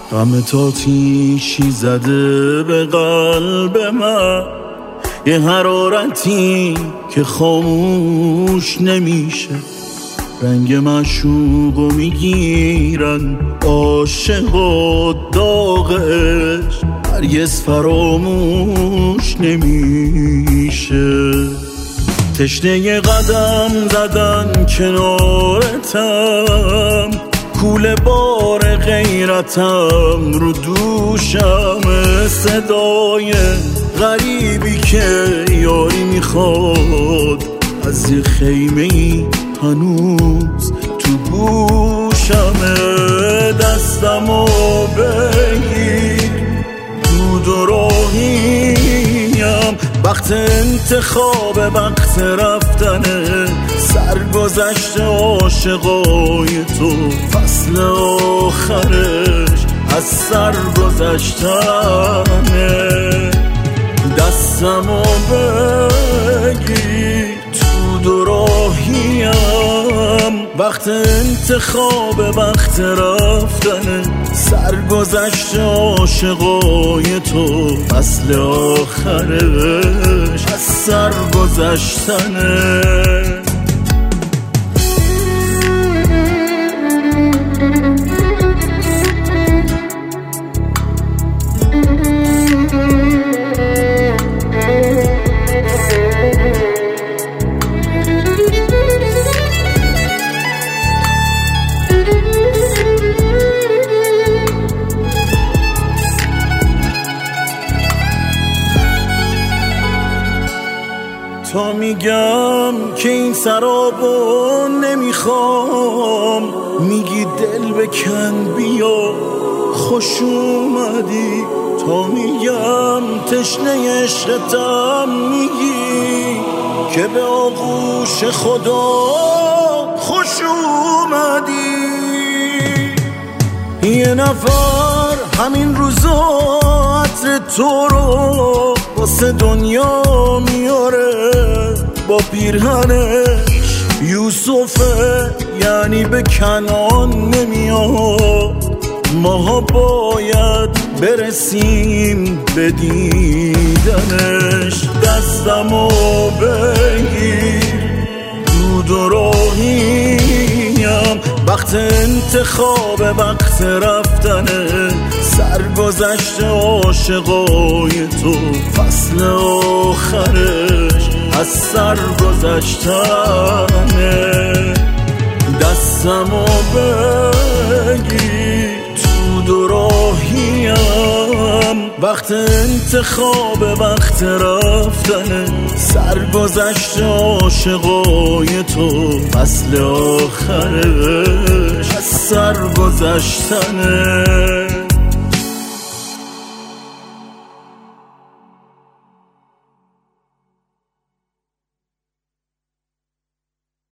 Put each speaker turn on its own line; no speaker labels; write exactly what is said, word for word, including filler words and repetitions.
غم تاتیشی زده به قلب من، یه حرارتی که خاموش نمیشه. رنگ معشوقو میگیرن عاشق و داغش، هرگز فراموش نمیشه. تشنه قدم زدن کنارتم، کوله بار غیرتم رو دوشم، صدای غریبی که یاری میخواد از یه خیمه ای هنوز تو گوشمه. دستمو بگیر دود و راهیم، وقت انتخاب وقت رفتنه، سرگذشت عاشقای تو فصل آخرش از سر گذشتنه. دستمو بگیر تو دو راهیم، وقت انتخاب وقت رفتنه، سرگذشت عاشقای تو فصل آخرش از سر گذشتنه. تا میگم که این سرابو نمیخوام، میگی دل بکن بیا خوش اومدی. تا میگم تشنه عشقتم، میگی که به آغوش خدا خوش اومدی. یه نفر همین روزا عطر تو رو واسه دنیا میاره، با پیرهنش یوسفه یعنی به کنعان نمیاد. ماها باید برسیم به دیدنش. دستمو بگیر دود و راهیم، وقت انتخاب وقت رفتنه، سرگذشت عاشقای تو فصل آخرش از سر گذشتنه. دستمو بگیر تو دو راهیم، وقت انتخاب وقت رفتنه، سرگذشت عاشقای تو فصل آخرش از سر گذشتنه.